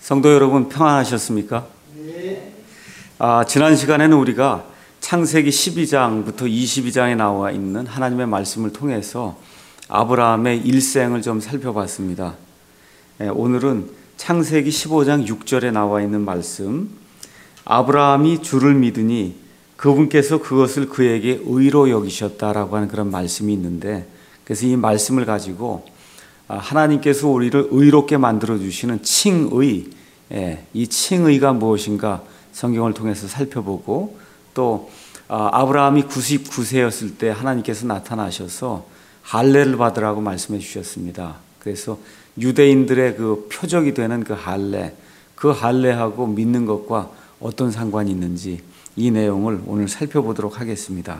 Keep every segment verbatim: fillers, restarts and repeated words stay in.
성도 여러분 평안하셨습니까? 네. 아, 지난 시간에는 우리가 창세기 십이 장부터 이십이 장에 나와 있는 하나님의 말씀을 통해서 아브라함의 일생을 좀 살펴봤습니다. 예, 오늘은 창세기 십오 장 육 절에 나와 있는 말씀, 아브라함이 주를 믿으니 그분께서 그것을 그에게 의로 여기셨다라고 하는 그런 말씀이 있는데, 그래서 이 말씀을 가지고 하나님께서 우리를 의롭게 만들어주시는 칭의, 예, 이 칭의가 무엇인가 성경을 통해서 살펴보고, 또 아브라함이 구십구 세였을 때 하나님께서 나타나셔서 할례를 받으라고 말씀해 주셨습니다. 그래서 유대인들의 그 표적이 되는 그 할례, 그 할례하고 믿는 것과 어떤 상관이 있는지 이 내용을 오늘 살펴보도록 하겠습니다.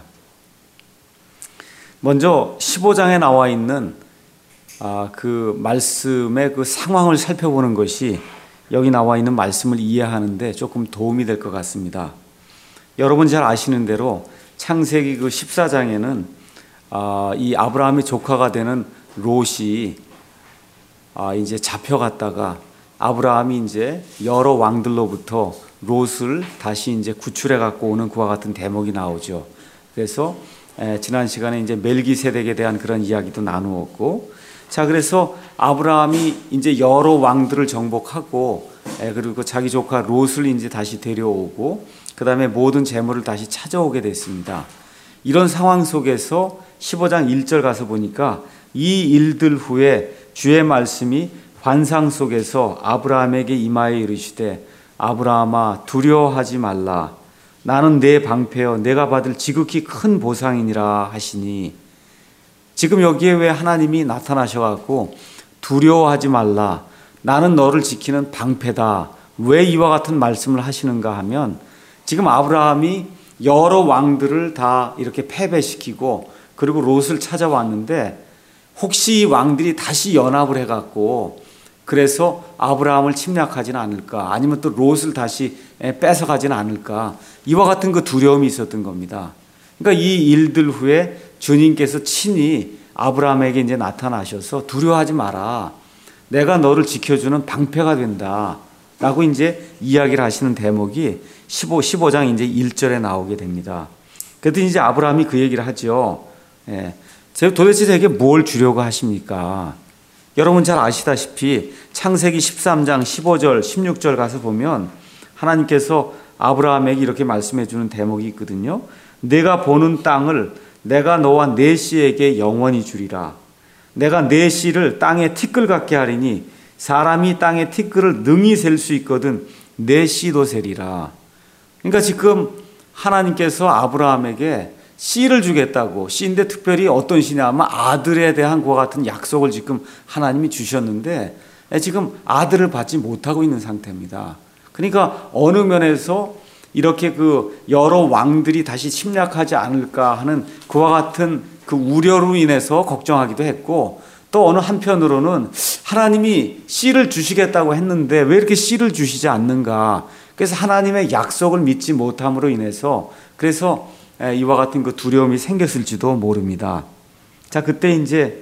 먼저 십오 장에 나와 있는 아, 그 말씀의 그 상황을 살펴보는 것이 여기 나와 있는 말씀을 이해하는데 조금 도움이 될 것 같습니다. 여러분 잘 아시는 대로 창세기 그 십사 장에는 아, 이 아브라함의 조카가 되는 롯이 아, 이제 잡혀갔다가 아브라함이 이제 여러 왕들로부터 롯을 다시 이제 구출해 갖고 오는 그와 같은 대목이 나오죠. 그래서 에, 지난 시간에 이제 멜기세덱에 대한 그런 이야기도 나누었고, 자, 그래서 아브라함이 이제 여러 왕들을 정복하고, 에, 그리고 자기 조카 롯을 이제 다시 데려오고, 그 다음에 모든 재물을 다시 찾아오게 됐습니다. 이런 상황 속에서 십오 장 일 절 가서 보니까 이 일들 후에 주의 말씀이 환상 속에서 아브라함에게 임하여 이르시되, 아브라함아 두려워하지 말라. 나는 내 방패여 내가 받을 지극히 큰 보상이니라 하시니, 지금 여기에 왜 하나님이 나타나셔갖고 두려워하지 말라, 나는 너를 지키는 방패다, 왜 이와 같은 말씀을 하시는가 하면, 지금 아브라함이 여러 왕들을 다 이렇게 패배시키고 그리고 롯을 찾아왔는데, 혹시 이 왕들이 다시 연합을 해갖고 그래서 아브라함을 침략하지는 않을까, 아니면 또 롯을 다시 뺏어가지는 않을까, 이와 같은 그 두려움이 있었던 겁니다. 그러니까 이 일들 후에 주님께서 친히 아브라함에게 이제 나타나셔서 두려워하지 마라, 내가 너를 지켜주는 방패가 된다 라고 이제 이야기를 하시는 대목이 십오, 십오 장 이제 일 절에 나오게 됩니다. 그랬더니 이제 아브라함이 그 얘기를 하죠. 예, 도대체 제게 뭘 주려고 하십니까? 여러분 잘 아시다시피 창세기 십삼 장 십오 절 십육 절 가서 보면 하나님께서 아브라함에게 이렇게 말씀해 주는 대목이 있거든요. 내가 보는 땅을 내가 너와 네 씨에게 영원히 주리라. 내가 네 씨를 땅에 티끌 같게 하리니 사람이 땅에 티끌을 능히 셀 수 있거든 네 씨도 세리라. 그러니까 지금 하나님께서 아브라함에게 씨를 주겠다고, 씨인데 특별히 어떤 씨냐 하면 아들에 대한 그와 같은 약속을 지금 하나님이 주셨는데 지금 아들을 받지 못하고 있는 상태입니다. 그러니까 어느 면에서 이렇게 그 여러 왕들이 다시 침략하지 않을까 하는 그와 같은 그 우려로 인해서 걱정하기도 했고, 또 어느 한편으로는 하나님이 씨를 주시겠다고 했는데 왜 이렇게 씨를 주시지 않는가, 그래서 하나님의 약속을 믿지 못함으로 인해서 그래서 이와 같은 그 두려움이 생겼을지도 모릅니다. 자, 그때 이제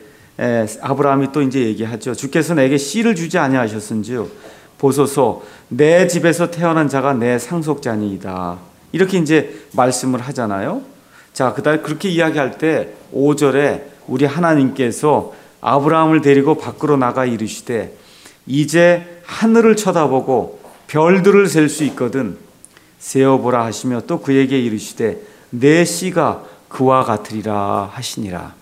아브라함이 또 이제 얘기하죠. 주께서 내게 씨를 주지 아니하셨은즉 보소서 내 집에서 태어난 자가 내 상속자니이다. 이렇게 이제 말씀을 하잖아요. 자, 그다음에 그렇게 이야기할 때 오 절에 우리 하나님께서 아브라함을 데리고 밖으로 나가 이르시되 이제 하늘을 쳐다보고 별들을 셀 수 있거든 세어보라 하시며 또 그에게 이르시되 내 씨가 그와 같으리라 하시니라.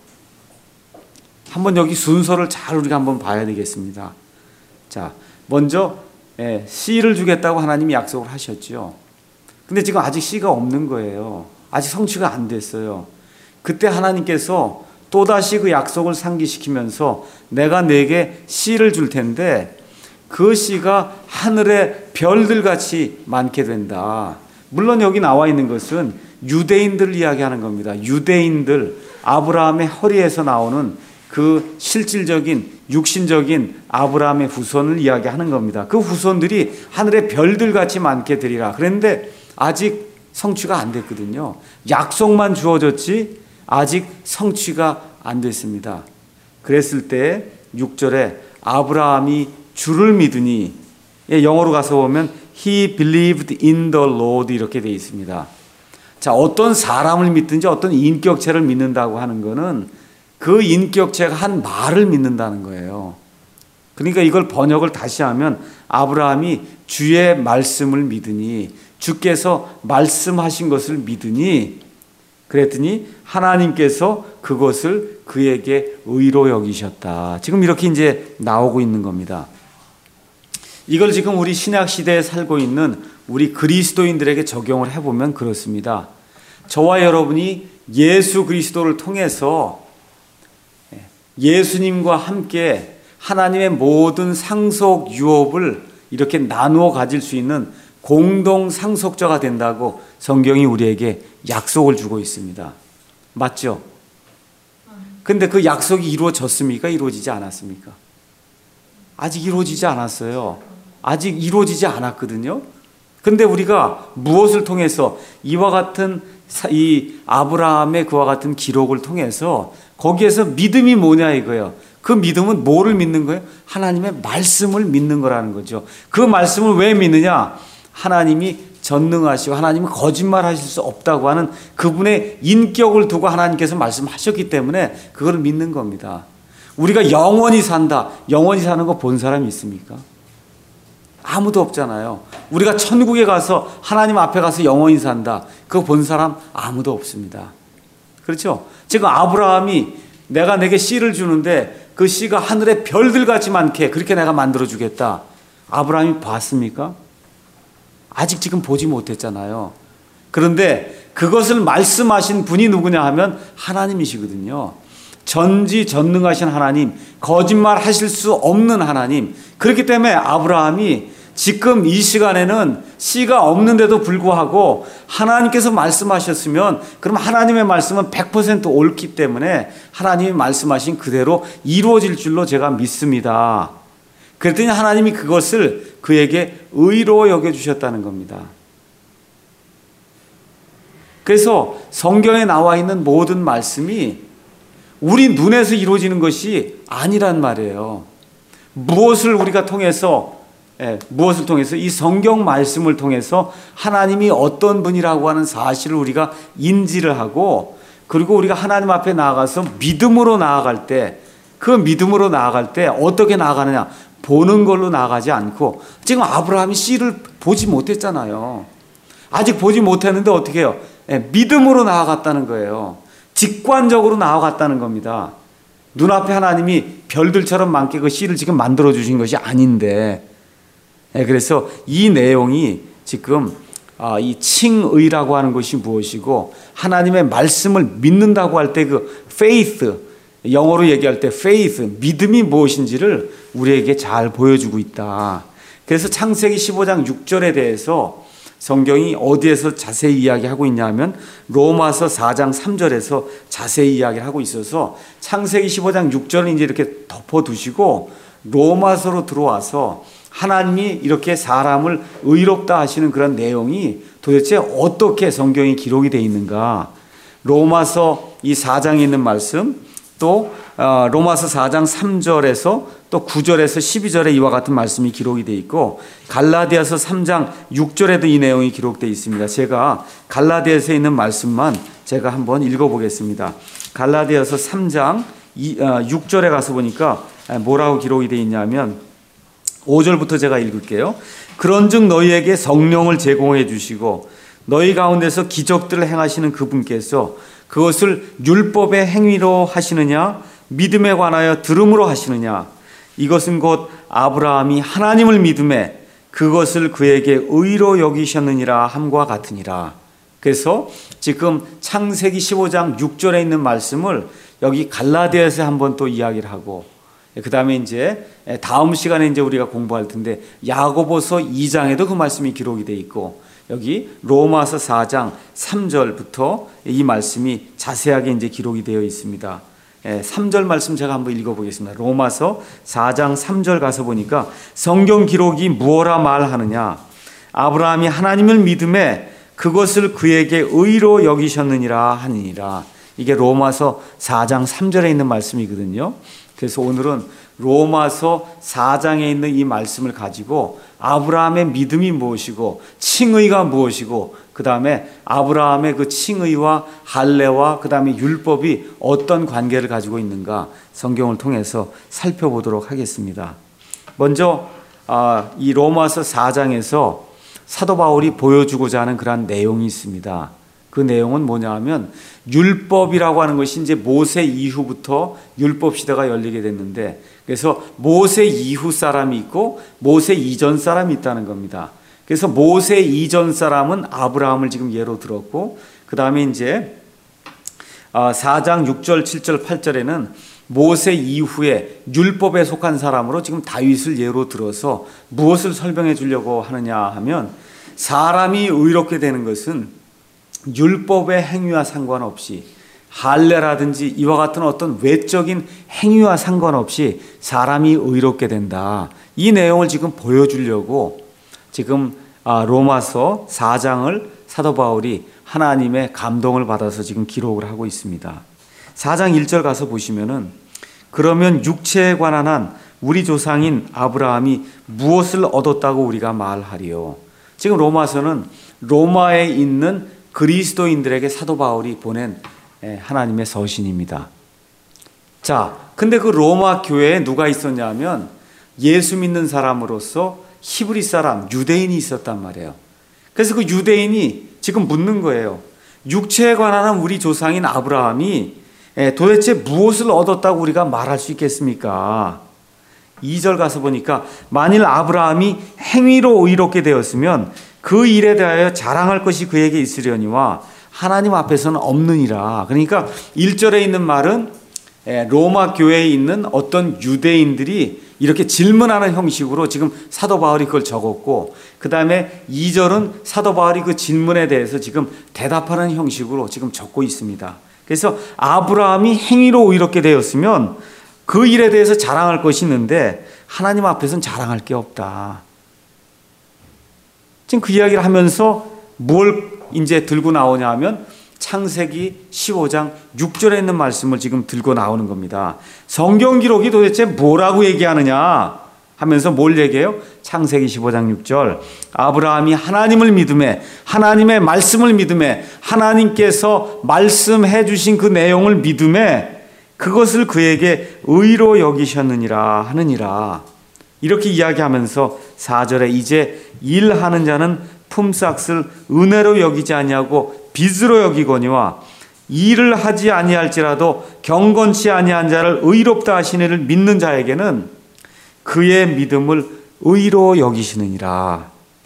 한번 여기 순서를 잘 우리가 한번 봐야 되겠습니다. 자, 먼저 예, 씨를 주겠다고 하나님이 약속을 하셨죠. 근데 지금 아직 씨가 없는 거예요. 아직 성취가 안 됐어요. 그때 하나님께서 또다시 그 약속을 상기시키면서 내가 내게 씨를 줄 텐데 그 씨가 하늘의 별들같이 많게 된다. 물론 여기 나와 있는 것은 유대인들을 이야기하는 겁니다. 유대인들, 아브라함의 허리에서 나오는 그 실질적인 육신적인 아브라함의 후손을 이야기하는 겁니다. 그 후손들이 하늘의 별들같이 많게 되리라. 그런데 아직 성취가 안 됐거든요. 약속만 주어졌지 아직 성취가 안 됐습니다. 그랬을 때 육 절에 아브라함이 주를 믿으니, 예, 영어로 가서 보면 He believed in the Lord 이렇게 되어 있습니다. 자, 어떤 사람을 믿든지 어떤 인격체를 믿는다고 하는 것은 그 인격체가 한 말을 믿는다는 거예요. 그러니까 이걸 번역을 다시 하면 아브라함이 주의 말씀을 믿으니, 주께서 말씀하신 것을 믿으니, 그랬더니 하나님께서 그것을 그에게 의로 여기셨다. 지금 이렇게 이제 나오고 있는 겁니다. 이걸 지금 우리 신약 시대에 살고 있는 우리 그리스도인들에게 적용을 해보면 그렇습니다. 저와 여러분이 예수 그리스도를 통해서 예수님과 함께 하나님의 모든 상속 유업을 이렇게 나누어 가질 수 있는 공동 상속자가 된다고 성경이 우리에게 약속을 주고 있습니다. 맞죠? 근데 그 약속이 이루어졌습니까? 이루어지지 않았습니까? 아직 이루어지지 않았어요. 아직 이루어지지 않았거든요. 근데 우리가 무엇을 통해서 이와 같은 이 아브라함의 그와 같은 기록을 통해서 거기에서 믿음이 뭐냐 이거예요. 그 믿음은 뭐를 믿는 거예요? 하나님의 말씀을 믿는 거라는 거죠. 그 말씀을 왜 믿느냐? 하나님이 전능하시고 하나님이 거짓말하실 수 없다고 하는 그분의 인격을 두고 하나님께서 말씀하셨기 때문에 그걸 믿는 겁니다. 우리가 영원히 산다. 영원히 사는 거 본 사람이 있습니까? 아무도 없잖아요. 우리가 천국에 가서 하나님 앞에 가서 영원히 산다. 그거 본 사람 아무도 없습니다. 그렇죠? 지금 아브라함이 내가 내게 씨를 주는데 그 씨가 하늘의 별들같이 많게 그렇게 내가 만들어주겠다. 아브라함이 봤습니까? 아직 지금 보지 못했잖아요. 그런데 그것을 말씀하신 분이 누구냐 하면 하나님이시거든요. 전지전능하신 하나님, 거짓말 하실 수 없는 하나님. 그렇기 때문에 아브라함이 지금 이 시간에는 씨가 없는데도 불구하고 하나님께서 말씀하셨으면 그럼 하나님의 말씀은 백 퍼센트 옳기 때문에 하나님이 말씀하신 그대로 이루어질 줄로 제가 믿습니다. 그랬더니 하나님이 그것을 그에게 의로 여겨주셨다는 겁니다. 그래서 성경에 나와 있는 모든 말씀이 우리 눈에서 이루어지는 것이 아니란 말이에요. 무엇을 우리가 통해서 예, 무엇을 통해서 이 성경 말씀을 통해서 하나님이 어떤 분이라고 하는 사실을 우리가 인지를 하고 그리고 우리가 하나님 앞에 나아가서 믿음으로 나아갈 때 그 믿음으로 나아갈 때 어떻게 나아가느냐 보는 걸로 나아가지 않고 지금 아브라함이 씨를 보지 못했잖아요. 아직 보지 못했는데 어떻게 해요? 예, 믿음으로 나아갔다는 거예요. 직관적으로 나아갔다는 겁니다. 눈앞에 하나님이 별들처럼 많게 그 씨를 지금 만들어 주신 것이 아닌데 예, 그래서 이 내용이 지금 아, 이 칭의라고 하는 것이 무엇이고 하나님의 말씀을 믿는다고 할 때 그 faith 영어로 얘기할 때 faith 믿음이 무엇인지를 우리에게 잘 보여주고 있다. 그래서 창세기 십오 장 육 절에 대해서 성경이 어디에서 자세히 이야기하고 있냐면 로마서 사 장 삼 절에서 자세히 이야기를 하고 있어서 창세기 십오 장 육 절은 이제 이렇게 덮어두시고 로마서로 들어와서 하나님이 이렇게 사람을 의롭다 하시는 그런 내용이 도대체 어떻게 성경이 기록이 되어 있는가. 로마서 이 사 장에 있는 말씀 또 로마서 사 장 삼 절에서 또 구 절에서 십이 절에 이와 같은 말씀이 기록이 되어 있고 갈라디아서 삼 장 육 절에도 이 내용이 기록되어 있습니다. 제가 갈라디아서에 있는 말씀만 제가 한번 읽어보겠습니다. 갈라디아서 삼 장 육 절에 가서 보니까 뭐라고 기록이 되어 있냐면 오 절부터 제가 읽을게요. 그런즉 너희에게 성령을 제공해 주시고 너희 가운데서 기적들을 행하시는 그분께서 그것을 율법의 행위로 하시느냐 믿음에 관하여 들음으로 하시느냐 이것은 곧 아브라함이 하나님을 믿음에 그것을 그에게 의로 여기셨느니라 함과 같으니라. 그래서 지금 창세기 십오 장 육 절에 있는 말씀을 여기 갈라디아에서 한번 또 이야기를 하고 그 다음에 이제 다음 시간에 이제 우리가 공부할 텐데 야고보서 이 장에도 그 말씀이 기록이 되어 있고 여기 로마서 사 장 삼 절부터 이 말씀이 자세하게 이제 기록이 되어 있습니다. 삼 절 말씀 제가 한번 읽어보겠습니다. 로마서 사 장 삼 절 가서 보니까 성경 기록이 무엇라 말하느냐 아브라함이 하나님을 믿음에 그것을 그에게 의로 여기셨느니라 하니라. 이게 로마서 사 장 삼 절에 있는 말씀이거든요. 그래서 오늘은 로마서 사 장에 있는 이 말씀을 가지고 아브라함의 믿음이 무엇이고 칭의가 무엇이고 그 다음에 아브라함의 그 칭의와 할례와 그 다음에 율법이 어떤 관계를 가지고 있는가 성경을 통해서 살펴보도록 하겠습니다. 먼저 이 로마서 사 장에서 사도 바울이 보여주고자 하는 그러한 내용이 있습니다. 그 내용은 뭐냐 하면 율법이라고 하는 것이 이제 모세 이후부터 율법 시대가 열리게 됐는데, 그래서 모세 이후 사람이 있고 모세 이전 사람이 있다는 겁니다. 그래서 모세 이전 사람은 아브라함을 지금 예로 들었고, 그 다음에 이제 사 장 육 절 칠 절 팔 절에는 모세 이후에 율법에 속한 사람으로 지금 다윗을 예로 들어서 무엇을 설명해 주려고 하느냐 하면, 사람이 의롭게 되는 것은 율법의 행위와 상관없이 할례라든지 이와 같은 어떤 외적인 행위와 상관없이 사람이 의롭게 된다. 이 내용을 지금 보여주려고 지금 로마서 사 장을 사도 바울이 하나님의 감동을 받아서 지금 기록을 하고 있습니다. 사 장 일 절 가서 보시면은, 그러면 육체에 관한 한 우리 조상인 아브라함이 무엇을 얻었다고 우리가 말하리요. 지금 로마서는 로마에 있는 그리스도인들에게 사도 바울이 보낸 하나님의 서신입니다. 자, 근데 그 로마 교회에 누가 있었냐 하면 예수 믿는 사람으로서 히브리 사람, 유대인이 있었단 말이에요. 그래서 그 유대인이 지금 묻는 거예요. 육체에 관한 우리 조상인 아브라함이 도대체 무엇을 얻었다고 우리가 말할 수 있겠습니까? 이 절 가서 보니까, 만일 아브라함이 행위로 의롭게 되었으면 그 일에 대하여 자랑할 것이 그에게 있으려니와 하나님 앞에서는 없느니라. 그러니까 일 절에 있는 말은 로마 교회에 있는 어떤 유대인들이 이렇게 질문하는 형식으로 지금 사도 바울이 그걸 적었고, 그 다음에 이 절은 사도 바울이 그 질문에 대해서 지금 대답하는 형식으로 지금 적고 있습니다. 그래서 아브라함이 행위로 의롭게 되었으면 그 일에 대해서 자랑할 것이 있는데 하나님 앞에서는 자랑할 게 없다. 지금 그 이야기를 하면서 뭘 이제 들고 나오냐 하면 창세기 십오 장 육 절에 있는 말씀을 지금 들고 나오는 겁니다. 성경 기록이 도대체 뭐라고 얘기하느냐 하면서 뭘 얘기해요? 창세기 십오 장 육 절, 아브라함이 하나님을 믿음에, 하나님의 말씀을 믿음에, 하나님께서 말씀해 주신 그 내용을 믿음에 그것을 그에게 의로 여기셨느니라 하느니라. 이렇게 이야기하면서 사 절에 이제 일하는 자는 품삯을 은혜로 여기지 아니하고 빚으로 여기거니와 일을 하지 아니할지라도 경건치 아니한 자를 의롭다 하시니를 믿는 자에게는 그의 믿음을 의로 여기시느니라.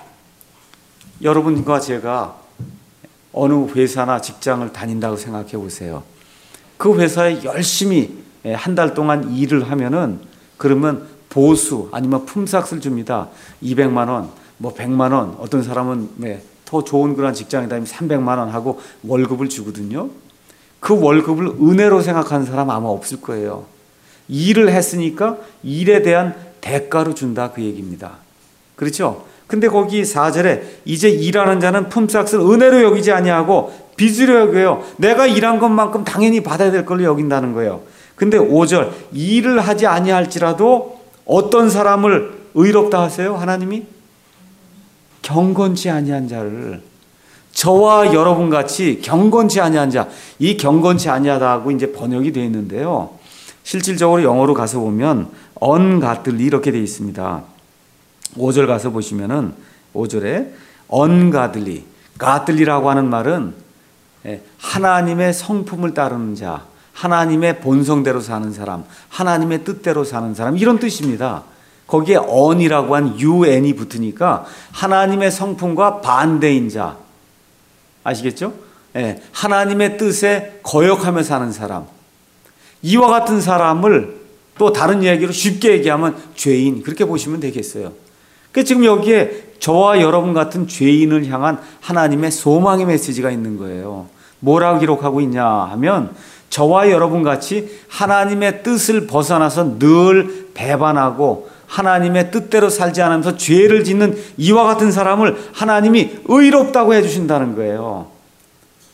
여러분과 제가 어느 회사나 직장을 다닌다고 생각해 보세요. 그 회사에 열심히 한 달 동안 일을 하면은 그러면 보수 아니면 품삯을 줍니다. 이백만 원, 뭐 백만 원, 어떤 사람은 더 좋은 그런 직장에 다니면 삼백만 원 하고 월급을 주거든요. 그 월급을 은혜로 생각하는 사람 아마 없을 거예요. 일을 했으니까 일에 대한 대가로 준다, 그 얘기입니다. 그렇죠? 근데 거기 사 절에 이제 일하는 자는 품삯을 은혜로 여기지 아니하고 빚으로 여겨요. 내가 일한 것만큼 당연히 받아야 될 걸로 여긴다는 거예요. 근데 오 절, 일을 하지 아니할지라도 어떤 사람을 의롭다 하세요? 하나님이 경건치 아니한 자를, 저와 여러분 같이 경건치 아니한 자, 이 경건치 아니하다고 이제 번역이 되어 있는데요. 실질적으로 영어로 가서 보면 ungodly 이렇게 되어 있습니다. 오 절 가서 보시면은 오 절에 ungodly, godly라고 하는 말은 하나님의 성품을 따르는 자, 하나님의 본성대로 사는 사람, 하나님의 뜻대로 사는 사람, 이런 뜻입니다. 거기에 on이라고 한 un이 붙으니까 하나님의 성품과 반대인 자, 아시겠죠? 예, 하나님의 뜻에 거역하며 사는 사람, 이와 같은 사람을 또 다른 이야기로 쉽게 얘기하면 죄인, 그렇게 보시면 되겠어요. 그러니까 지금 여기에 저와 여러분 같은 죄인을 향한 하나님의 소망의 메시지가 있는 거예요. 뭐라고 기록하고 있냐 하면, 저와 여러분 같이 하나님의 뜻을 벗어나서 늘 배반하고 하나님의 뜻대로 살지 않으면서 죄를 짓는 이와 같은 사람을 하나님이 의롭다고 해주신다는 거예요.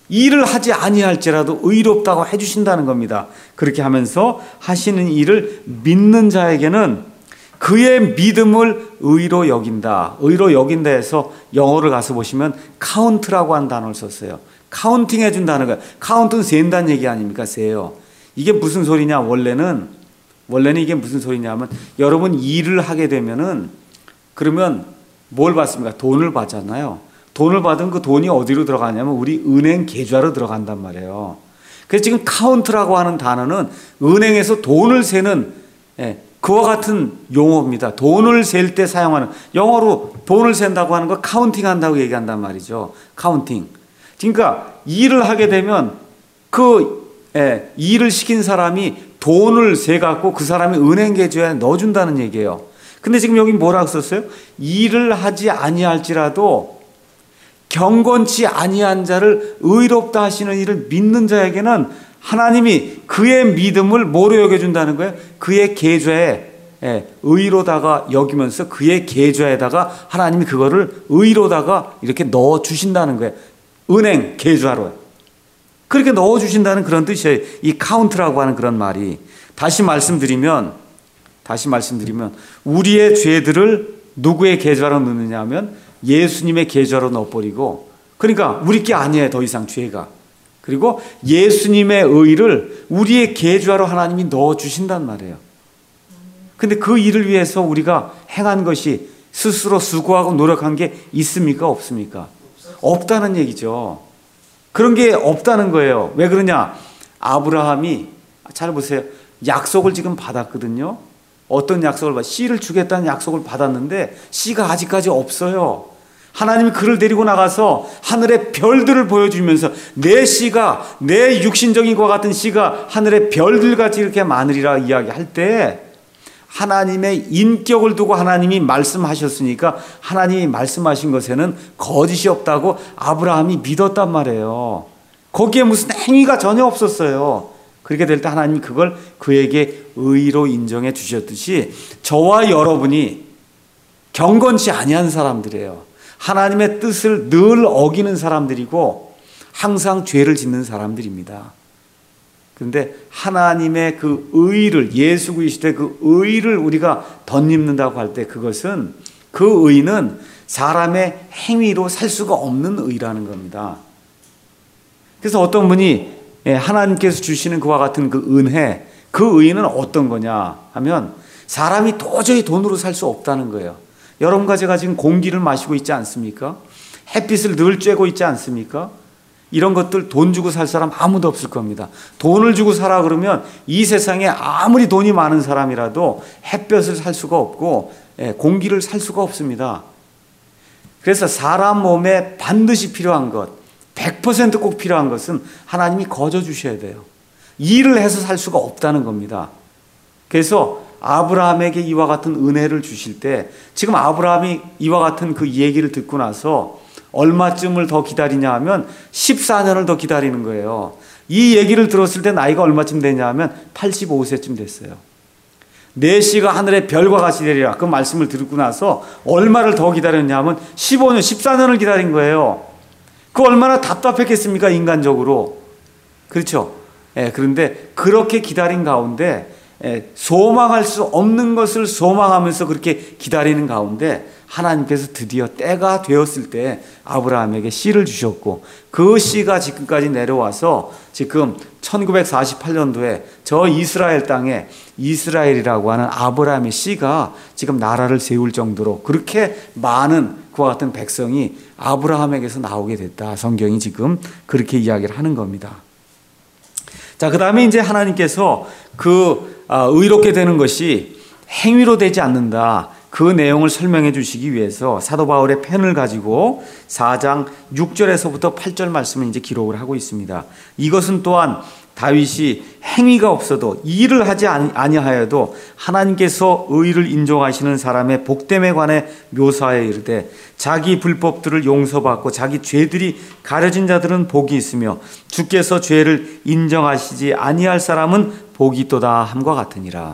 일을 하지 아니할지라도 의롭다고 해주신다는 겁니다. 그렇게 하면서 하시는 일을 믿는 자에게는 그의 믿음을 의로 여긴다. 의로 여긴다 해서 영어를 가서 보시면 카운트라고 하는 단어를 썼어요. 카운팅 해준다는 거예요. 카운트는 센다는 얘기 아닙니까? 세요. 이게 무슨 소리냐? 원래는 원래는 이게 무슨 소리냐면 여러분 일을 하게 되면은 그러면 뭘 받습니까? 돈을 받잖아요. 돈을 받은 그 돈이 어디로 들어가냐면 우리 은행 계좌로 들어간단 말이에요. 그래서 지금 카운트라고 하는 단어는 은행에서 돈을 세는 예, 그와 같은 용어입니다. 돈을 셀 때 사용하는, 영어로 돈을 센다고 하는 거 카운팅 한다고 얘기한단 말이죠. 카운팅. 그러니까 일을 하게 되면 그 예, 일을 시킨 사람이 돈을 세갖고 그 사람이 은행 계좌에 넣어준다는 얘기예요. 근데 지금 여기 뭐라고 썼어요? 일을 하지 아니할지라도 경건치 아니한 자를 의롭다 하시는 이를 믿는 자에게는 하나님이 그의 믿음을 뭐로 여겨준다는 거예요? 그의 계좌에 의로다가 여기면서 그의 계좌에다가 하나님이 그거를 의로다가 이렇게 넣어주신다는 거예요. 은행 계좌로. 그렇게 넣어주신다는 그런 뜻이에요. 이 카운트라고 하는 그런 말이. 다시 말씀드리면, 다시 말씀드리면, 우리의 죄들을 누구의 계좌로 넣느냐 하면 예수님의 계좌로 넣어버리고, 그러니까 우리 게 아니에요, 더 이상 죄가. 그리고 예수님의 의를 우리의 계좌로 하나님이 넣어주신단 말이에요. 근데 그 일을 위해서 우리가 행한 것이 스스로 수고하고 노력한 게 있습니까? 없습니까? 없다는 얘기죠. 그런 게 없다는 거예요. 왜 그러냐? 아브라함이, 잘 보세요. 약속을 지금 받았거든요. 어떤 약속을 받, 씨를 주겠다는 약속을 받았는데 씨가 아직까지 없어요. 하나님이 그를 데리고 나가서 하늘의 별들을 보여주면서 내 씨가, 내 육신적인 것과 같은 씨가 하늘의 별들같이 이렇게 많으리라 이야기할 때 하나님의 인격을 두고 하나님이 말씀하셨으니까 하나님이 말씀하신 것에는 거짓이 없다고 아브라함이 믿었단 말이에요. 거기에 무슨 행위가 전혀 없었어요. 그렇게 될 때 하나님이 그걸 그에게 의로 인정해 주셨듯이 저와 여러분이 경건치 아니한 사람들이에요. 하나님의 뜻을 늘 어기는 사람들이고 항상 죄를 짓는 사람들입니다. 그런데 하나님의 그 의를, 예수 그리스도의 그 의를 우리가 덧입는다고 할 때 그것은, 그 의는 사람의 행위로 살 수가 없는 의라는 겁니다. 그래서 어떤 분이 하나님께서 주시는 그와 같은 그 은혜, 그 의는 어떤 거냐 하면 사람이 도저히 돈으로 살 수 없다는 거예요. 여러분과 제가 지금 공기를 마시고 있지 않습니까? 햇빛을 늘 쬐고 있지 않습니까? 이런 것들 돈 주고 살 사람 아무도 없을 겁니다. 돈을 주고 살아 그러면 이 세상에 아무리 돈이 많은 사람이라도 햇볕을 살 수가 없고 공기를 살 수가 없습니다. 그래서 사람 몸에 반드시 필요한 것, 백 퍼센트 꼭 필요한 것은 하나님이 거저 주셔야 돼요. 일을 해서 살 수가 없다는 겁니다. 그래서 아브라함에게 이와 같은 은혜를 주실 때 지금 아브라함이 이와 같은 그 얘기를 듣고 나서 얼마쯤을 더 기다리냐 하면 십사 년을 더 기다리는 거예요. 이 얘기를 들었을 때 나이가 얼마쯤 되냐 하면 팔십오 세쯤 됐어요. 내 씨가 하늘의 별과 같이 되리라. 그 말씀을 듣고 나서 얼마를 더 기다렸냐 하면 십오 년, 십사 년을 기다린 거예요. 그 얼마나 답답했겠습니까? 인간적으로. 그렇죠? 예, 그런데 그렇게 기다린 가운데 예, 소망할 수 없는 것을 소망하면서 그렇게 기다리는 가운데 하나님께서 드디어 때가 되었을 때 아브라함에게 씨를 주셨고 그 씨가 지금까지 내려와서 지금 천구백사십팔 년도에 저 이스라엘 땅에 이스라엘이라고 하는 아브라함의 씨가 지금 나라를 세울 정도로 그렇게 많은 그와 같은 백성이 아브라함에게서 나오게 됐다. 성경이 지금 그렇게 이야기를 하는 겁니다. 자, 그 다음에 이제 하나님께서 그 의롭게 되는 것이 행위로 되지 않는다. 그 내용을 설명해 주시기 위해서 사도 바울의 펜을 가지고 사 장 육 절에서부터 팔 절 말씀을 이제 기록을 하고 있습니다. 이것은 또한 다윗이 행위가 없어도 일을 하지 아니하여도 하나님께서 의를 인정하시는 사람의 복됨에 관해 묘사하여 이르되 자기 불법들을 용서받고 자기 죄들이 가려진 자들은 복이 있으며 주께서 죄를 인정하시지 아니할 사람은 복이 있도다 함과 같으니라.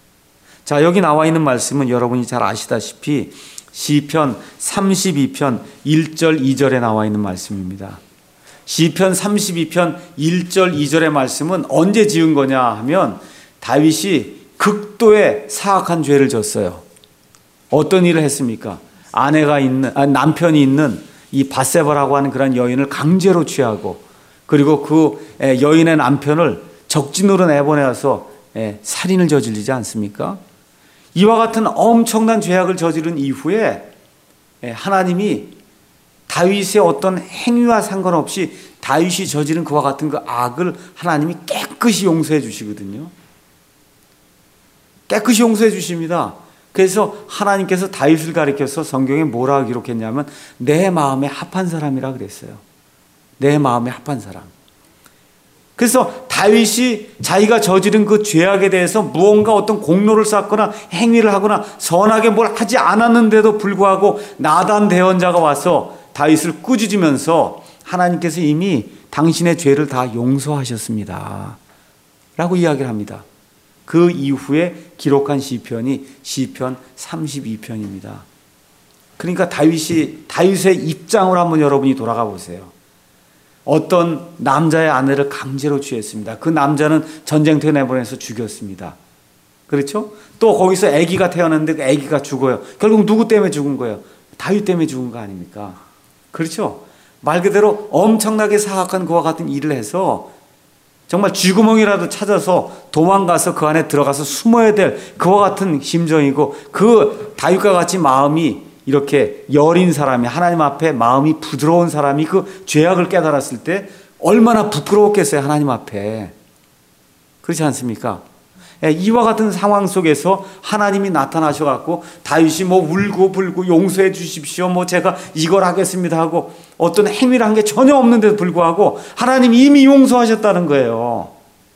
자, 여기 나와 있는 말씀은 여러분이 잘 아시다시피 시편 삼십이 편 일 절 이 절에 나와 있는 말씀입니다. 시편 삼십이 편 일 절 이 절의 말씀은 언제 지은 거냐 하면 다윗이 극도의 사악한 죄를 졌어요. 어떤 일을 했습니까? 아내가 있는, 아, 남편이 있는 이 밧세바라고 하는 그런 여인을 강제로 취하고, 그리고 그 여인의 남편을 적진으로 내보내서 살인을 저지르지 않습니까? 이와 같은 엄청난 죄악을 저지른 이후에 하나님이 다윗의 어떤 행위와 상관없이 다윗이 저지른 그와 같은 그 악을 하나님이 깨끗이 용서해 주시거든요. 깨끗이 용서해 주십니다. 그래서 하나님께서 다윗을 가리켜서 성경에 뭐라고 기록했냐면 내 마음에 합한 사람이라 그랬어요. 내 마음에 합한 사람. 그래서 다윗이 자기가 저지른 그 죄악에 대해서 무언가 어떤 공로를 쌓거나 행위를 하거나 선하게 뭘 하지 않았는데도 불구하고 나단 대언자가 와서 다윗을 꾸짖으면서 하나님께서 이미 당신의 죄를 다 용서하셨습니다 라고 이야기를 합니다. 그 이후에 기록한 시편이 시편 삼십이 편입니다. 그러니까 다윗이 다윗의 입장을 한번 여러분이 돌아가 보세요. 어떤 남자의 아내를 강제로 취했습니다. 그 남자는 전쟁터에 내보내서 죽였습니다. 그렇죠? 또 거기서 아기가 태어났는데 그 아기가 죽어요. 결국 누구 때문에 죽은 거예요? 다윗 때문에 죽은 거 아닙니까? 그렇죠? 말 그대로 엄청나게 사악한 그와 같은 일을 해서 정말 쥐구멍이라도 찾아서 도망가서 그 안에 들어가서 숨어야 될 그와 같은 심정이고, 그 다윗과 같이 마음이 이렇게 여린 사람이, 하나님 앞에 마음이 부드러운 사람이 그 죄악을 깨달았을 때 얼마나 부끄러웠겠어요, 하나님 앞에. 그렇지 않습니까? 이와 같은 상황 속에서 하나님이 나타나셔갖고 다윗이 뭐 울고 불고 용서해 주십시오, 뭐 제가 이걸 하겠습니다 하고 어떤 행위를 한 게 전혀 없는데도 불구하고 하나님이 이미 용서하셨다는 거예요.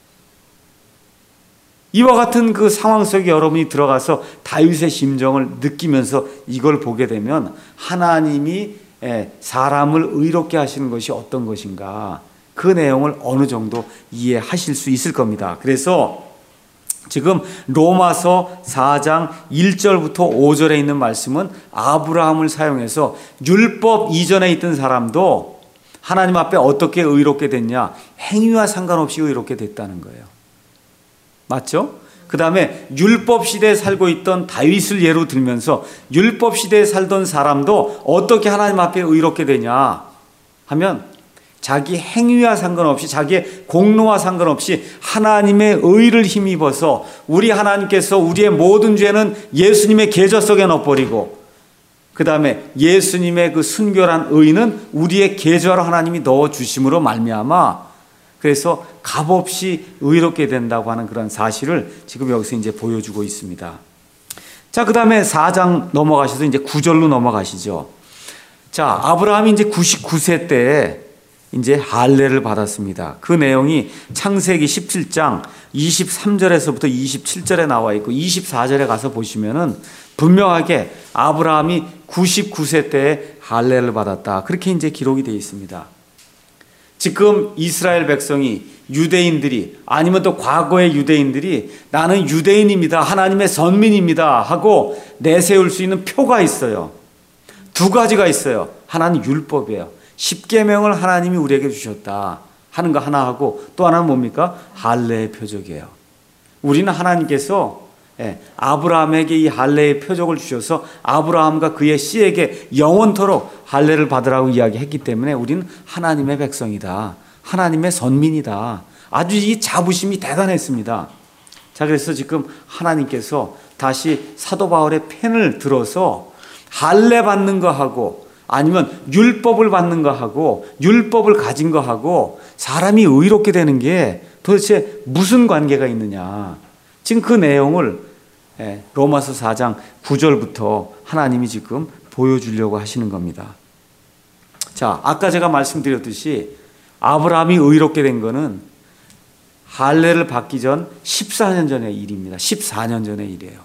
이와 같은 그 상황 속에 여러분이 들어가서 다윗의 심정을 느끼면서 이걸 보게 되면 하나님이 사람을 의롭게 하시는 것이 어떤 것인가, 그 내용을 어느 정도 이해하실 수 있을 겁니다. 그래서 지금 로마서 사 장 일 절부터 오 절에 있는 말씀은 아브라함을 사용해서 율법 이전에 있던 사람도 하나님 앞에 어떻게 의롭게 됐냐, 행위와 상관없이 의롭게 됐다는 거예요. 맞죠? 그 다음에 율법 시대에 살고 있던 다윗을 예로 들면서 율법 시대에 살던 사람도 어떻게 하나님 앞에 의롭게 되냐 하면 자기 행위와 상관없이, 자기의 공로와 상관없이 하나님의 의를 힘입어서 우리 하나님께서 우리의 모든 죄는 예수님의 계좌 속에 넣어버리고, 그 다음에 예수님의 그 순결한 의는 우리의 계좌로 하나님이 넣어주심으로 말미암아 그래서 값없이 의롭게 된다고 하는 그런 사실을 지금 여기서 이제 보여주고 있습니다. 자, 그 다음에 사 장 넘어가셔서 이제 구 절로 넘어가시죠. 자, 아브라함이 이제 구십구 세 때에 이제 할례를 받았습니다. 그 내용이 창세기 십칠 장 이십삼 절에서부터 이십칠 절에 나와 있고 이십사 절에 가서 보시면은 분명하게 아브라함이 구십구 세 때에 할례를 받았다, 그렇게 이제 기록이 되어 있습니다. 지금 이스라엘 백성이, 유대인들이, 아니면 또 과거의 유대인들이 나는 유대인입니다, 하나님의 선민입니다 하고 내세울 수 있는 표가 있어요. 두 가지가 있어요. 하나는 율법이에요. 십계명을 하나님이 우리에게 주셨다 하는 거 하나 하고, 또 하나는 뭡니까? 할례의 표적이에요. 우리는 하나님께서 아브라함에게 이 할례의 표적을 주셔서 아브라함과 그의 씨에게 영원토록 할례를 받으라고 이야기했기 때문에 우리는 하나님의 백성이다, 하나님의 선민이다. 아주 이 자부심이 대단했습니다. 자, 그래서 지금 하나님께서 다시 사도 바울의 펜을 들어서 할례 받는 거 하고 아니면 율법을 받는 거 하고 율법을 가진 거 하고 사람이 의롭게 되는 게 도대체 무슨 관계가 있느냐, 지금 그 내용을 로마서 사 장 구 절부터 하나님이 지금 보여주려고 하시는 겁니다. 자, 아까 제가 말씀드렸듯이 아브라함이 의롭게 된 거는 할례를 받기 전 십사 년 전의 일입니다. 십사 년 전의 일이에요.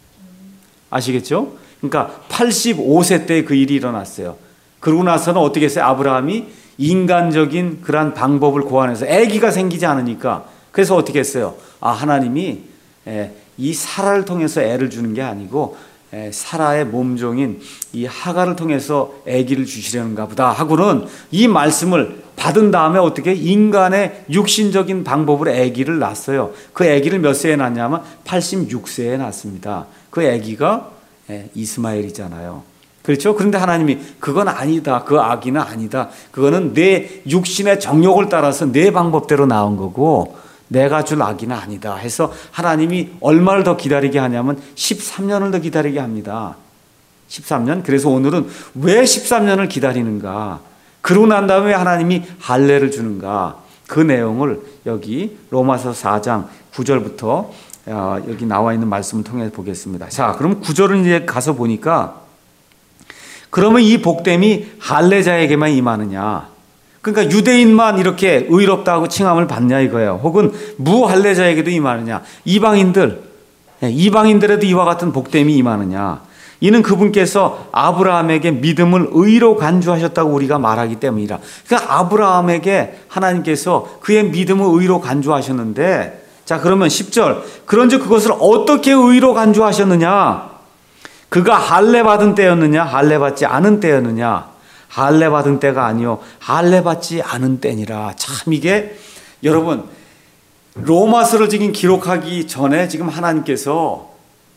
아시겠죠? 그러니까 팔십오 세 때 그 일이 일어났어요. 그러고 나서는 어떻게 했어요? 아브라함이 인간적인 그러한 방법을 고안해서 아기가 생기지 않으니까, 그래서 어떻게 했어요? 아, 하나님이 이 사라를 통해서 애를 주는 게 아니고 사라의 몸종인 이 하갈을 통해서 아기를 주시려는가 보다 하고는 이 말씀을 받은 다음에 어떻게 인간의 육신적인 방법으로 아기를 낳았어요. 그 아기를 몇 세에 낳냐면 팔십육 세에 낳습니다. 그 아기가 이스마엘이잖아요. 그렇죠? 그런데 하나님이 그건 아니다. 그 아기는 아니다. 그거는 내 육신의 정욕을 따라서 내 방법대로 낳은 거고 내가 줄 아기는 아니다 해서 하나님이 얼마를 더 기다리게 하냐면 십삼 년을 더 기다리게 합니다. 십삼 년. 그래서 오늘은 왜 십삼 년을 기다리는가? 그러고 난 다음에 하나님이 할례를 주는가? 그 내용을 여기 로마서 사 장 구 절부터 여기 나와 있는 말씀을 통해 보겠습니다. 자, 그럼 구 절은 이제 가서 보니까 그러면 이 복됨이 할례자에게만 임하느냐? 그러니까 유대인만 이렇게 의롭다고 칭함을 받냐 이거예요. 혹은 무할례자에게도 임하느냐? 이방인들, 이방인들에도 이와 같은 복됨이 임하느냐? 이는 그분께서 아브라함에게 믿음을 의로 간주하셨다고 우리가 말하기 때문이라. 그러니까 아브라함에게 하나님께서 그의 믿음을 의로 간주하셨는데, 자 그러면 십 절, 그런즉 그것을 어떻게 의로 간주하셨느냐? 그가 할례 받은 때였느냐? 할례 받지 않은 때였느냐? 할례 받은 때가 아니요 할례 받지 않은 때니라. 참 이게 여러분 로마서를 지금 기록하기 전에 지금 하나님께서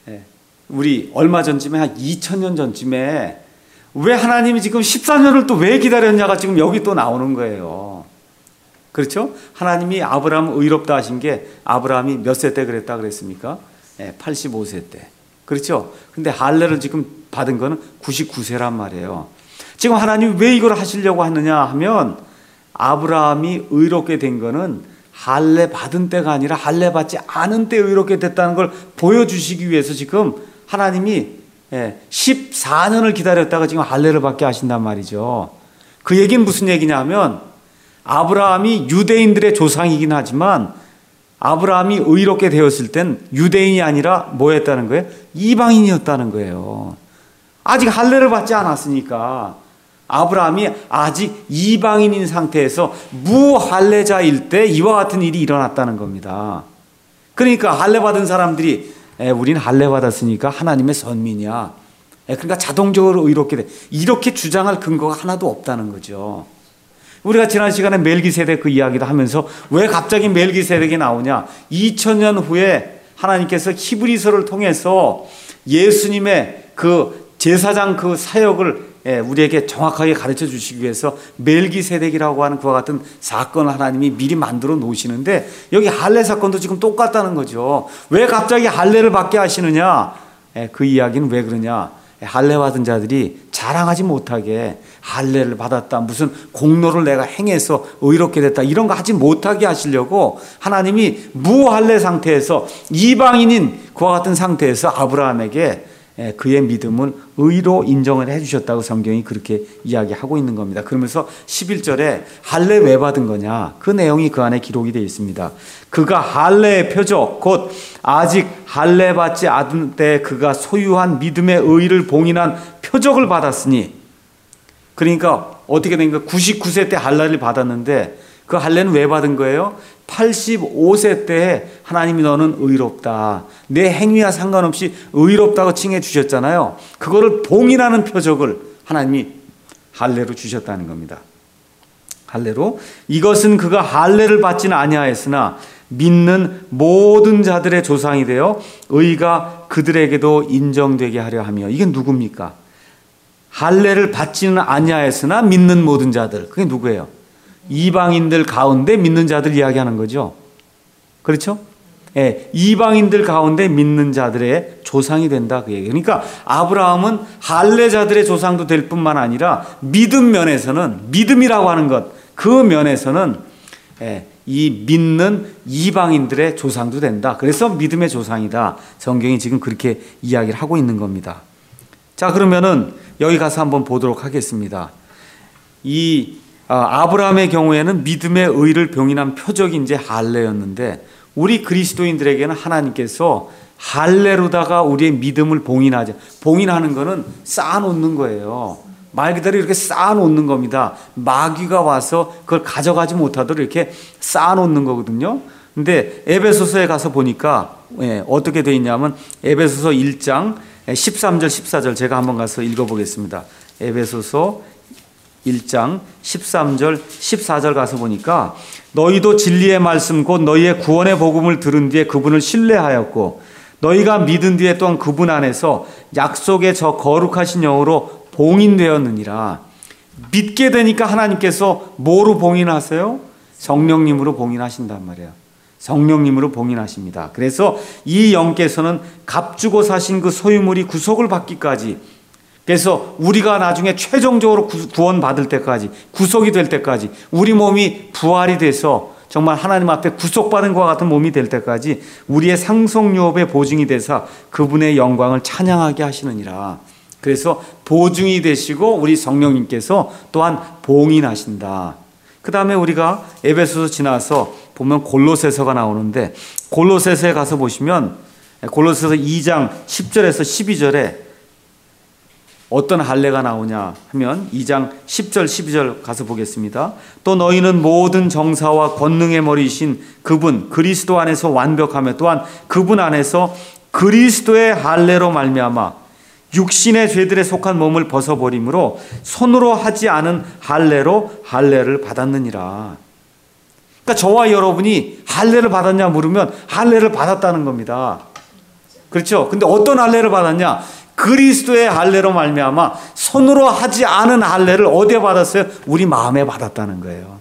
우리 얼마 전쯤에 한 이천 년 전쯤에 왜 하나님이 지금 십사 년을 또 왜 기다렸냐가 지금 여기 또 나오는 거예요. 그렇죠? 하나님이 아브라함 의롭다 하신 게 아브라함이 몇 세 때 그랬다 그랬습니까? 네, 팔십오 세 때. 그렇죠? 근데 할례를 지금 받은 거는 구십구 세란 말이에요. 지금 하나님이 왜 이걸 하시려고 하느냐 하면 아브라함이 의롭게 된 거는 할례 받은 때가 아니라 할례 받지 않은 때 의롭게 됐다는 걸 보여주시기 위해서 지금 하나님이 십사 년을 기다렸다가 지금 할례를 받게 하신단 말이죠. 그 얘기는 무슨 얘기냐 하면 아브라함이 유대인들의 조상이긴 하지만 아브라함이 의롭게 되었을 땐 유대인이 아니라 뭐였다는 거예요? 이방인이었다는 거예요. 아직 할례를 받지 않았으니까 아브라함이 아직 이방인인 상태에서 무할례자일 때 이와 같은 일이 일어났다는 겁니다. 그러니까 할례 받은 사람들이 에, 우리는 할례 받았으니까 하나님의 선민이야. 에, 그러니까 자동적으로 의롭게 돼. 이렇게 주장할 근거가 하나도 없다는 거죠. 우리가 지난 시간에 멜기세덱 그 이야기도 하면서 왜 갑자기 멜기세덱이 나오냐? 이천 년 후에 하나님께서 히브리서를 통해서 예수님의 그 제사장 그 사역을 우리에게 정확하게 가르쳐 주시기 위해서 멜기세덱이라고 하는 그와 같은 사건을 하나님이 미리 만들어 놓으시는데 여기 할례 사건도 지금 똑같다는 거죠. 왜 갑자기 할례를 받게 하시느냐? 그 이야기는 왜 그러냐? 할례 받은 자들이 자랑하지 못하게 할례를 받았다, 무슨 공로를 내가 행해서 의롭게 됐다, 이런 거 하지 못하게 하시려고 하나님이 무할례 상태에서 이방인인 그와 같은 상태에서 아브라함에게 그의 믿음은 의로 인정을 해주셨다고 성경이 그렇게 이야기하고 있는 겁니다. 그러면서 십일 절에 할례 왜 받은 거냐? 그 내용이 그 안에 기록이 되어 있습니다. 그가 할례의 표적 곧 아직 할례 받지 않은 때 그가 소유한 믿음의 의를 봉인한 표적을 받았으니, 그러니까 어떻게 된 거야? 구십구 세 때 할례를 받았는데 그 할례는 왜 받은 거예요? 팔십오 세 때에 하나님이 너는 의롭다, 내 행위와 상관없이 의롭다고 칭해 주셨잖아요. 그거를 봉인하는 표적을 하나님이 할례로 주셨다는 겁니다. 할례로. 이것은 그가 할례를 받지는 아니하였으나 믿는 모든 자들의 조상이 되어 의가 그들에게도 인정되게 하려 하며. 이게 누굽니까? 할례를 받지는 아니하였으나 믿는 모든 자들. 그게 누구예요? 이방인들 가운데 믿는 자들 이야기하는 거죠. 그렇죠? 예, 이방인들 가운데 믿는 자들의 조상이 된다 그 얘기. 그러니까 아브라함은 할례자들의 조상도 될 뿐만 아니라 믿음 면에서는, 믿음이라고 하는 것, 그 면에서는 예, 이 믿는 이방인들의 조상도 된다. 그래서 믿음의 조상이다. 성경이 지금 그렇게 이야기를 하고 있는 겁니다. 자, 그러면은 여기 가서 한번 보도록 하겠습니다. 이 아브라함의 경우에는 믿음의 의를 봉인한 표적이 이제 할례였는데, 우리 그리스도인들에게는 하나님께서 할례로다가 우리의 믿음을 봉인하자. 봉인하는 거는 쌓아놓는 거예요. 말 그대로 이렇게 쌓아놓는 겁니다. 마귀가 와서 그걸 가져가지 못하도록 이렇게 쌓아놓는 거거든요. 근데 에베소서에 가서 보니까 예, 어떻게 되어 있냐면 에베소서 일 장 십삼 절 십사 절 제가 한번 가서 읽어보겠습니다. 에베소서 일 장 십삼 절 십사 절 가서 보니까 너희도 진리의 말씀 곧 너희의 구원의 복음을 들은 뒤에 그분을 신뢰하였고 너희가 믿은 뒤에 또한 그분 안에서 약속의 저 거룩하신 영으로 봉인되었느니라. 믿게 되니까 하나님께서 뭐로 봉인하세요? 성령님으로 봉인하신단 말이에요. 성령님으로 봉인하십니다. 그래서 이 영께서는 값주고 사신 그 소유물이 구속을 받기까지, 그래서 우리가 나중에 최종적으로 구원받을 때까지, 구속이 될 때까지, 우리 몸이 부활이 돼서 정말 하나님 앞에 구속받은 것과 같은 몸이 될 때까지 우리의 상속유업의 보증이 되사 그분의 영광을 찬양하게 하시느니라. 그래서 보증이 되시고 우리 성령님께서 또한 봉인하신다. 그 다음에 우리가 에베소서 지나서 보면 골로새서가 나오는데, 골로새서에 가서 보시면 골로새서 이 장 십 절에서 십이 절에 어떤 할례가 나오냐 하면 이 장 십 절 십이 절 가서 보겠습니다. 또 너희는 모든 정사와 권능의 머리이신 그분 그리스도 안에서 완벽하며 또한 그분 안에서 그리스도의 할례로 말미암아 육신의 죄들에 속한 몸을 벗어버림으로 손으로 하지 않은 할례로 할례를 받았느니라. 그러니까 저와 여러분이 할례를 받았냐 물으면 할례를 받았다는 겁니다. 그렇죠? 근데 어떤 할례를 받았냐? 그리스도의 할례로 말미암아 손으로 하지 않은 할례를 어디에 받았어요? 우리 마음에 받았다는 거예요.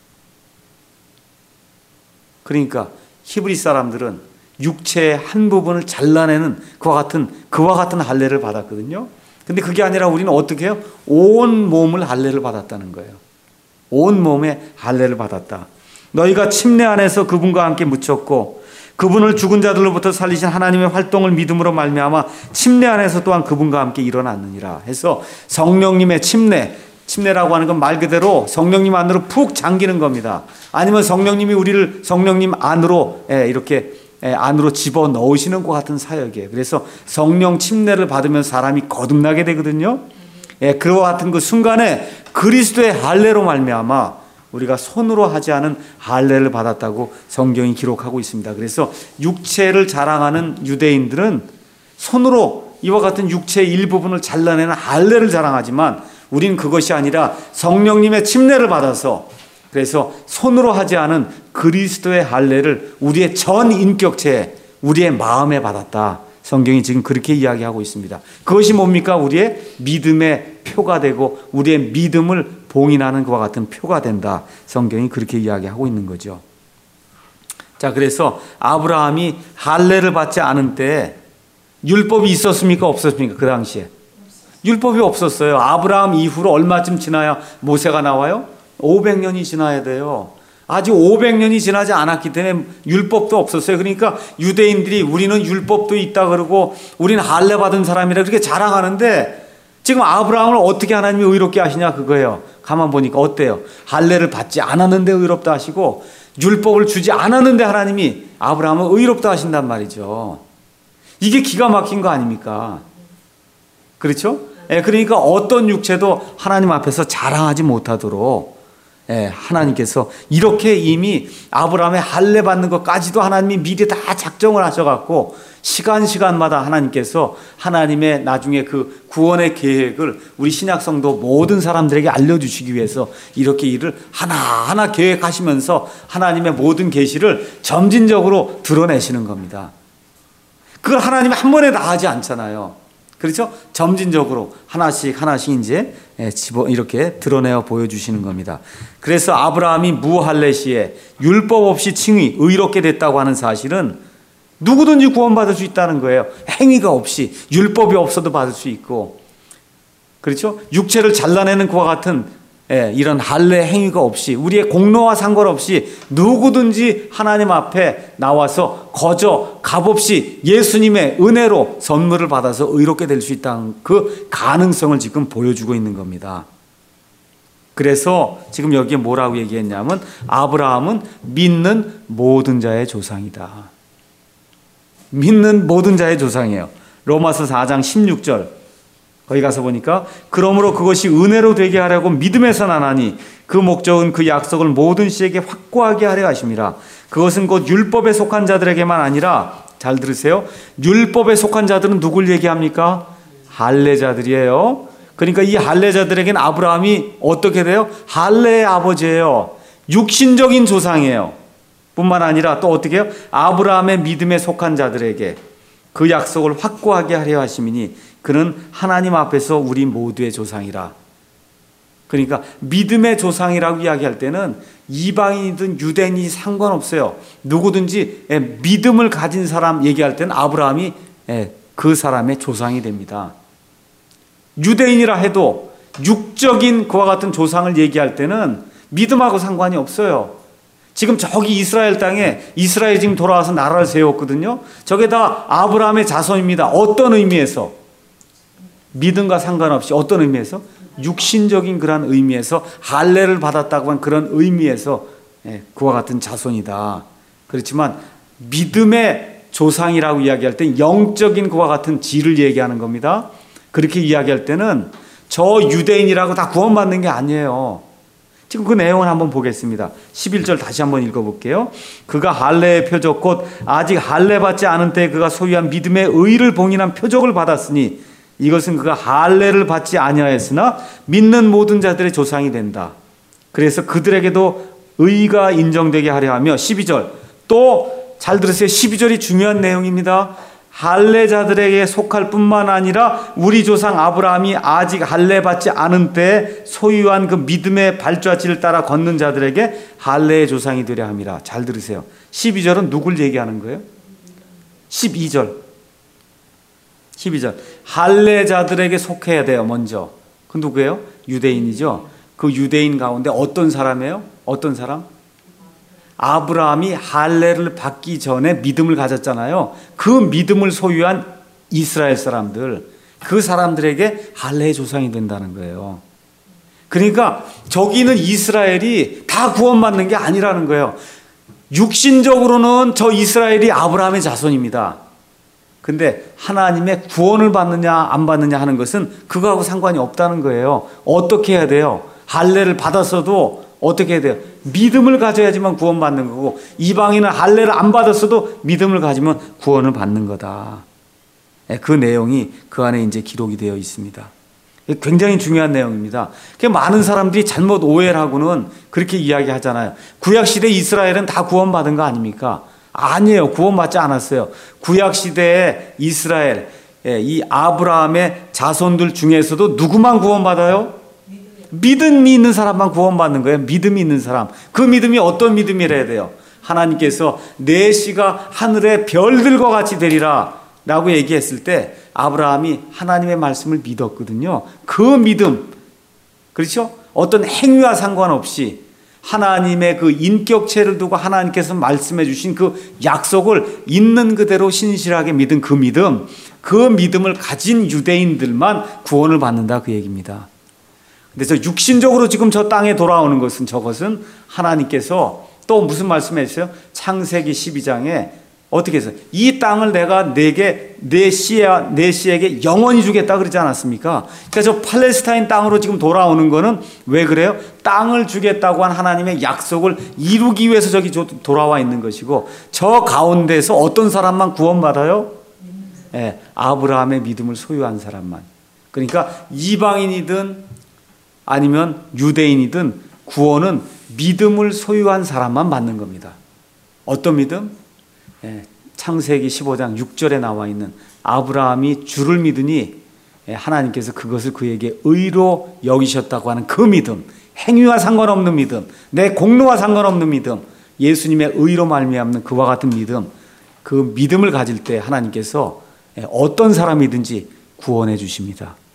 그러니까 히브리 사람들은 육체의 한 부분을 잘라내는 그와 같은 그와 같은 할례를 받았거든요. 근데 그게 아니라 우리는 어떻게 해요? 온 몸을 할례를 받았다는 거예요. 온 몸에 할례를 받았다. 너희가 침례 안에서 그분과 함께 묻혔고 그분을 죽은 자들로부터 살리신 하나님의 활동을 믿음으로 말미암아 침례 안에서 또한 그분과 함께 일어났느니라 해서 성령님의 침례, 침례라고 하는 건 말 그대로 성령님 안으로 푹 잠기는 겁니다. 아니면 성령님이 우리를 성령님 안으로 이렇게 안으로 집어 넣으시는 것 같은 사역이에요. 그래서 성령 침례를 받으면 사람이 거듭나게 되거든요. 그와 같은 그 순간에 그리스도의 할례로 말미암아 우리가 손으로 하지 않은 할례를 받았다고 성경이 기록하고 있습니다. 그래서 육체를 자랑하는 유대인들은 손으로 이와 같은 육체의 일부분을 잘라내는 할례를 자랑하지만 우리는 그것이 아니라 성령님의 침례를 받아서 그래서 손으로 하지 않은 그리스도의 할례를 우리의 전 인격체에 우리의 마음에 받았다. 성경이 지금 그렇게 이야기하고 있습니다. 그것이 뭡니까? 우리의 믿음의 표가 되고 우리의 믿음을 봉인하는 것과 같은 표가 된다. 성경이 그렇게 이야기하고 있는 거죠. 자, 그래서 아브라함이 할례를 받지 않은 때에 율법이 있었습니까? 없었습니까? 그 당시에 율법이 없었어요. 아브라함 이후로 얼마쯤 지나야 모세가 나와요? 오백 년이 지나야 돼요. 아직 오백 년이 지나지 않았기 때문에 율법도 없었어요. 그러니까 유대인들이 우리는 율법도 있다 그러고 우리는 할례 받은 사람이라 그렇게 자랑하는데 지금 아브라함을 어떻게 하나님이 의롭게 하시냐 그거예요. 가만 보니까 어때요? 할례를 받지 않았는데 의롭다 하시고 율법을 주지 않았는데 하나님이 아브라함을 의롭다 하신단 말이죠. 이게 기가 막힌 거 아닙니까? 그렇죠? 예, 그러니까 어떤 육체도 하나님 앞에서 자랑하지 못하도록 예, 하나님께서 이렇게 이미 아브라함의 할례 받는 것까지도 하나님이 미리 다 작정을 하셔갖고 시간 시간마다 하나님께서 하나님의 나중에 그 구원의 계획을 우리 신약성도 모든 사람들에게 알려주시기 위해서 이렇게 일을 하나하나 계획하시면서 하나님의 모든 계시를 점진적으로 드러내시는 겁니다. 그걸 하나님이 한 번에 다 하지 않잖아요. 그렇죠? 점진적으로 하나씩 하나씩 이제 집어 이렇게 드러내어 보여주시는 겁니다. 그래서 아브라함이 무할례 시에 율법 없이 칭의 의롭게 됐다고 하는 사실은 누구든지 구원받을 수 있다는 거예요. 행위가 없이 율법이 없어도 받을 수 있고, 그렇죠? 육체를 잘라내는 그와 같은 예, 이런 할례 행위가 없이 우리의 공로와 상관없이 누구든지 하나님 앞에 나와서 거저 값없이 예수님의 은혜로 선물을 받아서 의롭게 될 수 있다는 그 가능성을 지금 보여주고 있는 겁니다. 그래서 지금 여기에 뭐라고 얘기했냐면 아브라함은 믿는 모든 자의 조상이다. 믿는 모든 자의 조상이에요. 로마서 사 장 십육 절 거기 가서 보니까 그러므로 그것이 은혜로 되게 하려고 믿음에서 나나니 그 목적은 그 약속을 모든 씨에게 확고하게 하려 하심이라. 그것은 곧 율법에 속한 자들에게만 아니라 잘 들으세요. 율법에 속한 자들은 누굴 얘기합니까? 할례자들이에요. 그러니까 이 할례자들에게는 아브라함이 어떻게 돼요? 할례의 아버지예요. 육신적인 조상이에요. 뿐만 아니라 또 어떻게 해요? 아브라함의 믿음에 속한 자들에게 그 약속을 확고하게 하려 하심이니 그는 하나님 앞에서 우리 모두의 조상이라. 그러니까 믿음의 조상이라고 이야기할 때는 이방인이든 유대인이 상관없어요. 누구든지 믿음을 가진 사람 얘기할 때는 아브라함이 그 사람의 조상이 됩니다. 유대인이라 해도 육적인 그와 같은 조상을 얘기할 때는 믿음하고 상관이 없어요. 지금 저기 이스라엘 땅에 이스라엘이 지금 돌아와서 나라를 세웠거든요. 저게 다 아브라함의 자손입니다. 어떤 의미에서? 믿음과 상관없이 어떤 의미에서? 육신적인 그런 의미에서 할례를 받았다고 한 그런 의미에서 그와 같은 자손이다. 그렇지만 믿음의 조상이라고 이야기할 때 영적인 그와 같은 질을 얘기하는 겁니다. 그렇게 이야기할 때는 저 유대인이라고 다 구원받는 게 아니에요. 지금 그 내용을 한번 보겠습니다. 십일 절 다시 한번 읽어볼게요. 그가 할례의 표적 곧 아직 할례 받지 않은 때 그가 소유한 믿음의 의를 봉인한 표적을 받았으니 이것은 그가 할례를 받지 아니하였으나 믿는 모든 자들의 조상이 된다. 그래서 그들에게도 의가 인정되게 하려 하며 십이 절 또 잘 들으세요. 십이 절이 중요한 내용입니다. 할례자들에게 속할 뿐만 아니라 우리 조상 아브라함이 아직 할례 받지 않은 때 소유한 그 믿음의 발자취를 따라 걷는 자들에게 할례의 조상이 되려 함이라. 잘 들으세요. 십이 절은 누굴 얘기하는 거예요? 십이 절. 십이 절. 할례자들에게 속해야 돼요. 먼저. 그 누구예요? 유대인이죠. 그 유대인 가운데 어떤 사람이에요? 어떤 사람? 아브라함이 할례를 받기 전에 믿음을 가졌잖아요. 그 믿음을 소유한 이스라엘 사람들, 그 사람들에게 할례의 조상이 된다는 거예요. 그러니까 저기는 이스라엘이 다 구원받는 게 아니라는 거예요. 육신적으로는 저 이스라엘이 아브라함의 자손입니다. 근데 하나님의 구원을 받느냐 안 받느냐 하는 것은 그거하고 상관이 없다는 거예요. 어떻게 해야 돼요? 할례를 받았어도 어떻게 해야 돼요? 믿음을 가져야지만 구원받는 거고, 이방인은 할례를 안 받았어도 믿음을 가지면 구원을 받는 거다. 그 내용이 그 안에 이제 기록이 되어 있습니다. 굉장히 중요한 내용입니다. 많은 사람들이 잘못 오해를 하고는 그렇게 이야기하잖아요. 구약시대 이스라엘은 다 구원받은 거 아닙니까? 아니에요. 구원받지 않았어요. 구약시대의 이스라엘, 이 아브라함의 자손들 중에서도 누구만 구원받아요? 믿음이 있는 사람만 구원받는 거예요. 믿음이 있는 사람. 그 믿음이 어떤 믿음이라 해야 돼요? 하나님께서 내 씨가 하늘의 별들과 같이 되리라 라고 얘기했을 때 아브라함이 하나님의 말씀을 믿었거든요. 그 믿음, 그렇죠? 어떤 행위와 상관없이 하나님의 그 인격체를 두고 하나님께서 말씀해 주신 그 약속을 있는 그대로 신실하게 믿은 그 믿음, 그 믿음을 가진 유대인들만 구원을 받는다, 그 얘기입니다. 그래서 육신적으로 지금 저 땅에 돌아오는 것은, 저것은 하나님께서 또 무슨 말씀해 주세요? 창세기 십이 장에 어떻게 해서 이 땅을 내가 내게 내 씨야 내 씨에게 영원히 주겠다 그러지 않았습니까? 그러니까 저 팔레스타인 땅으로 지금 돌아오는 거는 왜 그래요? 땅을 주겠다고 한 하나님의 약속을 이루기 위해서 저기 돌아와 있는 것이고, 저 가운데서 어떤 사람만 구원받아요? 네, 아브라함의 믿음을 소유한 사람만. 그러니까 이방인이든 아니면 유대인이든 구원은 믿음을 소유한 사람만 받는 겁니다. 어떤 믿음? 예, 창세기 십오 장 육 절에 나와 있는 아브라함이 주를 믿으니 예, 하나님께서 그것을 그에게 의로 여기셨다고 하는 그 믿음, 행위와 상관없는 믿음, 내 공로와 상관없는 믿음, 예수님의 의로 말미암는 그와 같은 믿음, 그 믿음을 가질 때 하나님께서 예, 어떤 사람이든지 구원해 주십니다.